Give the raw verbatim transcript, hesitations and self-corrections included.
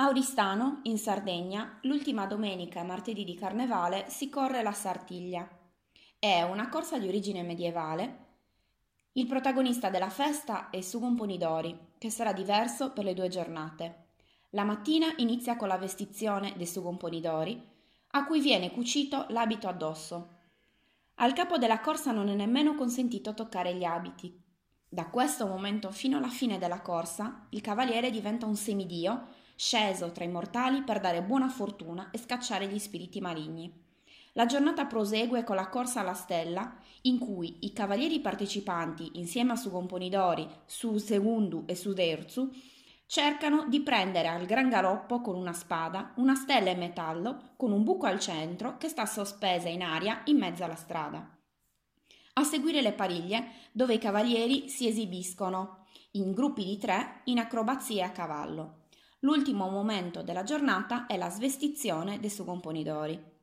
A Oristano, in Sardegna, l'ultima domenica e martedì di Carnevale si corre la Sartiglia. È una corsa di origine medievale. Il protagonista della festa è Sugon Ponidori, che sarà diverso per le due giornate. La mattina inizia con la vestizione dei Sugon Ponidori, a cui viene cucito l'abito addosso. Al capo della corsa non è nemmeno consentito toccare gli abiti. Da questo momento fino alla fine della corsa, il cavaliere diventa un semidio, sceso tra i mortali per dare buona fortuna e scacciare gli spiriti maligni. La giornata prosegue con la corsa alla stella, in cui i cavalieri partecipanti, insieme a Sugon Ponidori, Su Segundu e Su Derzu, cercano di prendere al gran galoppo con una spada una stella in metallo con un buco al centro che sta sospesa in aria in mezzo alla strada. A seguire le pariglie, dove i cavalieri si esibiscono in gruppi di tre in acrobazie a cavallo. L'ultimo momento della giornata è la svestizione dei Sugon Ponidori.